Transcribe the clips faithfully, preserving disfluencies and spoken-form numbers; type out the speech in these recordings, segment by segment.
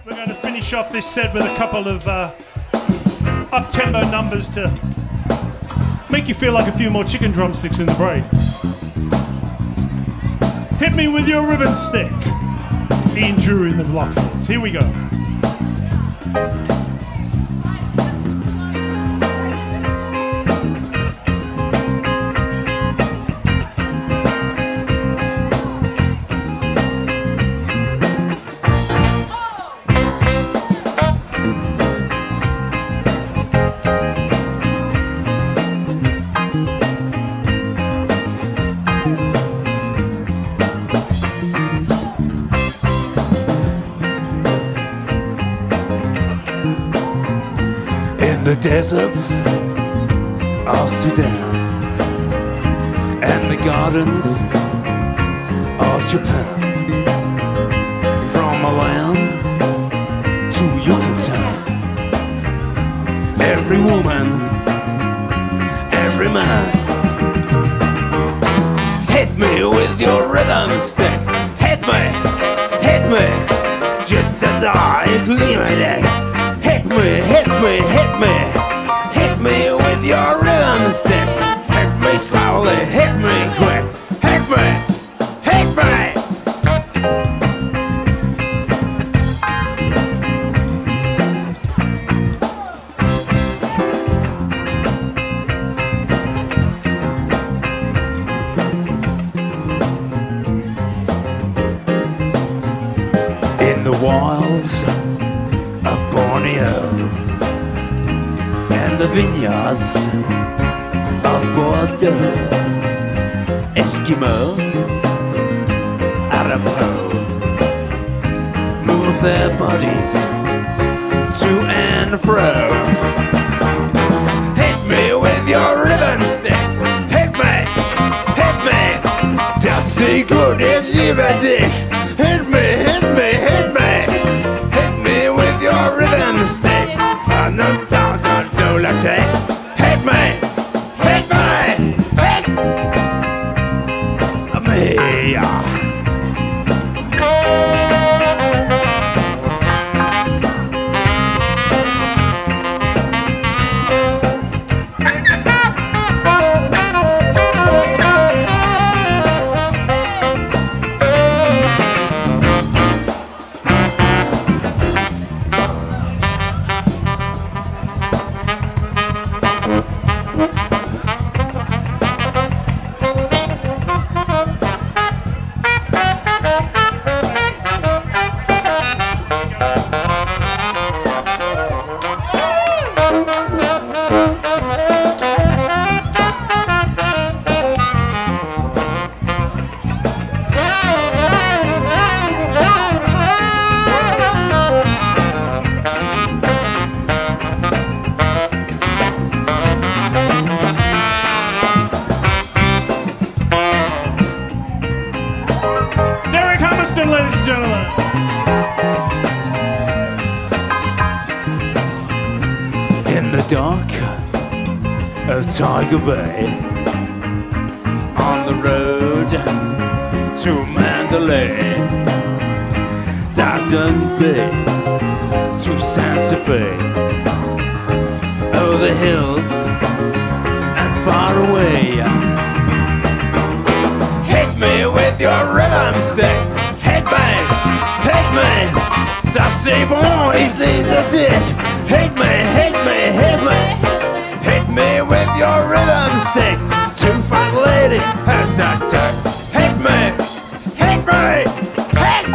We're going to finish off this set with a couple of uh, up-tempo numbers to make you feel like a few more chicken drumsticks in the break. Hit me with your ribbon stick. Ian Drury in the Blockheads. Here we go. The deserts of Sudan and the gardens of Japan, from Milan to Yucatan, every woman, every man, hit me with your rhythm stick, hit me, hit me, just as I clean my neck. Hit me, hit me, hit me, hit me with your rhythm stick. Hit me slowly, hit me quick, hit me, hit me. In the wilds of Borneo and the vineyards of Bordeaux, Eskimo, Arapaho move their bodies to and fro. Hit me with your rhythm stick, hit me, hit me. Das Secret is liberty. Hit me, hit me, hit me. Your rhythm stick, and the sound of lunatic. Hit me, hit me, hit me. Ladies and gentlemen, in the dark of Tiger Bay, on the road to Mandalay, Southern Bay to Santa Fe, over the hills and far away. Hit me with your rhythm stick. Hit me, hit me, ça c'est bon, il est the dick. Hit me, hit me, hit me, hit me with your rhythm stick. Two fat lady has that turn. Hit me, hit me, hit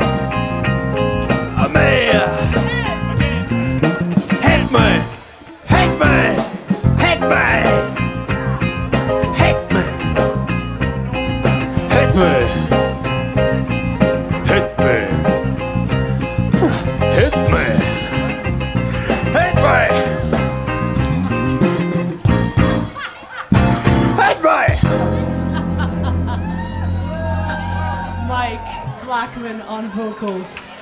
me. Hit me, hit me, hit me, hit me, hit me. Hit me. Hit me. Hit me. Hit me. Mike Blackman on vocals.